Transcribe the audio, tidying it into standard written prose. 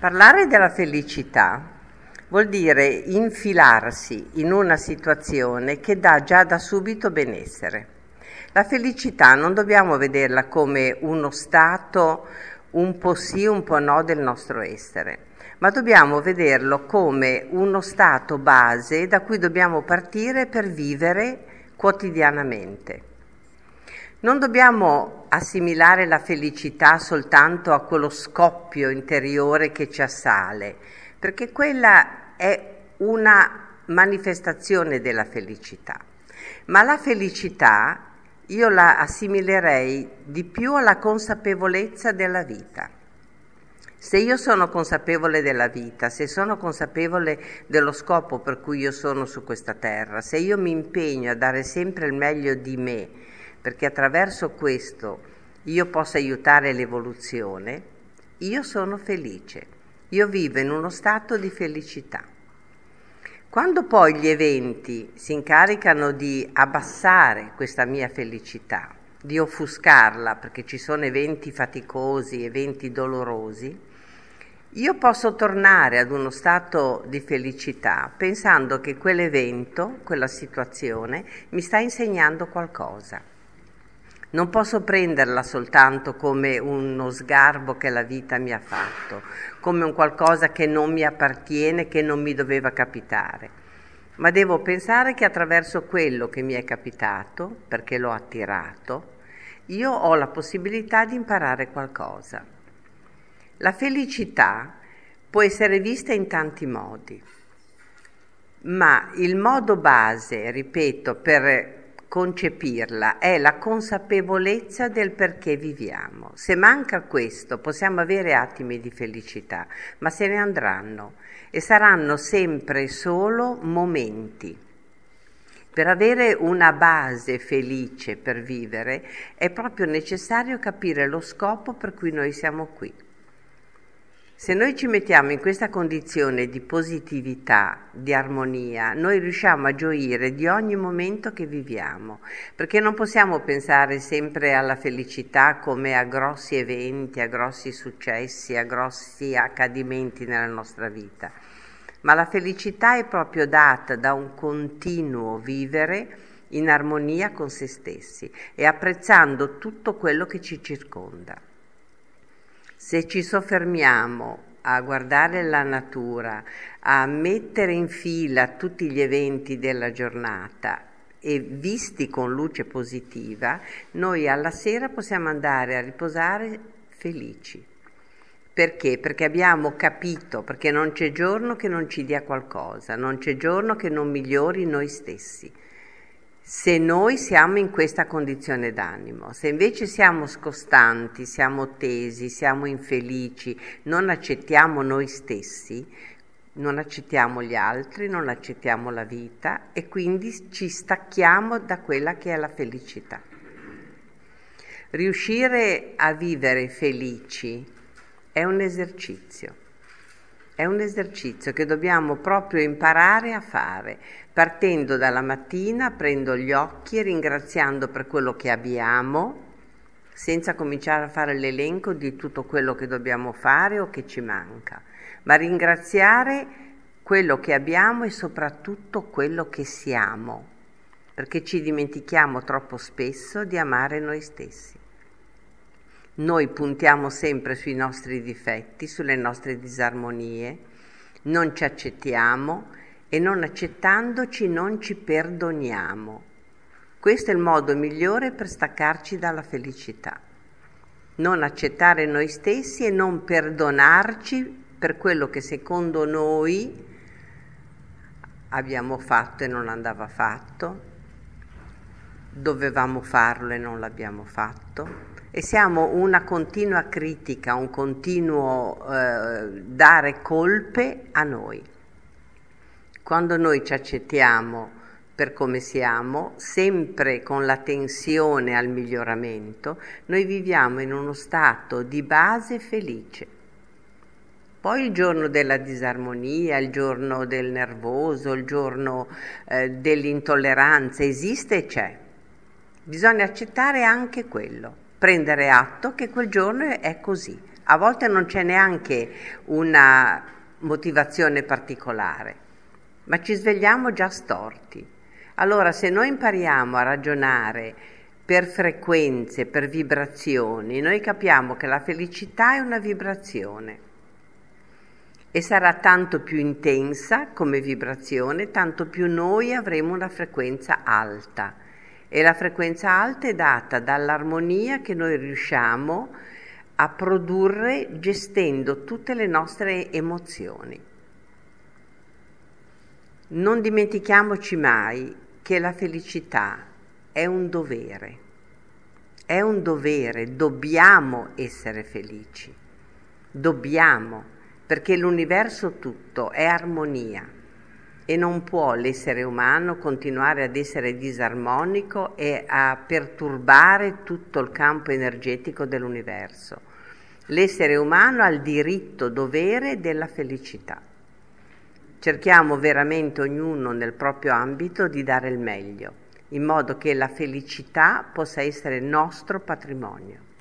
Parlare della felicità vuol dire infilarsi in una situazione che dà già da subito benessere. La felicità non dobbiamo vederla come uno stato un po' sì, un po' no del nostro essere, ma dobbiamo vederlo come uno stato base da cui dobbiamo partire per vivere quotidianamente. Non dobbiamo assimilare la felicità soltanto a quello scoppio interiore che ci assale, perché quella è una manifestazione della felicità. Ma la felicità io la assimilerei di più alla consapevolezza della vita. Se io sono consapevole della vita, se sono consapevole dello scopo per cui io sono su questa terra, se io mi impegno a dare sempre il meglio di me, perché attraverso questo io posso aiutare l'evoluzione, io sono felice, io vivo in uno stato di felicità. Quando poi gli eventi si incaricano di abbassare questa mia felicità, di offuscarla, perché ci sono eventi faticosi, eventi dolorosi, io posso tornare ad uno stato di felicità pensando che quell'evento, quella situazione, mi sta insegnando qualcosa. Non posso prenderla soltanto come uno sgarbo che la vita mi ha fatto, come un qualcosa che non mi appartiene, che non mi doveva capitare, ma devo pensare che attraverso quello che mi è capitato, perché l'ho attirato, io ho la possibilità di imparare qualcosa. La felicità può essere vista in tanti modi, ma il modo base, ripeto, per concepirla è la consapevolezza del perché viviamo. Se manca questo possiamo avere attimi di felicità, ma se ne andranno e saranno sempre solo momenti. Per avere una base felice per vivere è proprio necessario capire lo scopo per cui noi siamo qui. Se noi ci mettiamo in questa condizione di positività, di armonia, noi riusciamo a gioire di ogni momento che viviamo, perché non possiamo pensare sempre alla felicità come a grossi eventi, a grossi successi, a grossi accadimenti nella nostra vita, ma la felicità è proprio data da un continuo vivere in armonia con se stessi e apprezzando tutto quello che ci circonda. Se ci soffermiamo a guardare la natura, a mettere in fila tutti gli eventi della giornata e visti con luce positiva, noi alla sera possiamo andare a riposare felici. Perché? Perché abbiamo capito, perché non c'è giorno che non ci dia qualcosa, non c'è giorno che non migliori noi stessi. Se noi siamo in questa condizione d'animo, se invece siamo scostanti, siamo tesi, siamo infelici, non accettiamo noi stessi, non accettiamo gli altri, non accettiamo la vita e quindi ci stacchiamo da quella che è la felicità. Riuscire a vivere felici è un esercizio. È un esercizio che dobbiamo proprio imparare a fare, partendo dalla mattina, aprendo gli occhi e ringraziando per quello che abbiamo, senza cominciare a fare l'elenco di tutto quello che dobbiamo fare o che ci manca, ma ringraziare quello che abbiamo e soprattutto quello che siamo, perché ci dimentichiamo troppo spesso di amare noi stessi. Noi puntiamo sempre sui nostri difetti, sulle nostre disarmonie, non ci accettiamo e non accettandoci non ci perdoniamo. Questo è il modo migliore per staccarci dalla felicità. Non accettare noi stessi e non perdonarci per quello che secondo noi abbiamo fatto e non andava fatto, dovevamo farlo e non l'abbiamo fatto. E siamo una continua critica, un continuo dare colpe a noi. Quando noi ci accettiamo per come siamo, sempre con la tensione al miglioramento, noi viviamo in uno stato di base felice. Poi il giorno della disarmonia, il giorno del nervoso, il giorno dell'intolleranza esiste e c'è. Bisogna accettare anche quello. Prendere atto che quel giorno è così, A volte non c'è neanche una motivazione particolare, ma ci svegliamo già storti. Allora, se noi impariamo a ragionare per frequenze, per vibrazioni, noi capiamo che la felicità è una vibrazione e sarà tanto più intensa come vibrazione, tanto più noi avremo una frequenza alta. E la frequenza alta è data dall'armonia che noi riusciamo a produrre gestendo tutte le nostre emozioni. Non dimentichiamoci mai che la felicità è un dovere, dobbiamo essere felici, dobbiamo, perché l'universo tutto è armonia e non può l'essere umano continuare ad essere disarmonico e a perturbare tutto il campo energetico dell'universo. L'essere umano ha il diritto dovere della felicità. Cerchiamo veramente ognuno nel proprio ambito di dare il meglio, in modo che la felicità possa essere nostro patrimonio.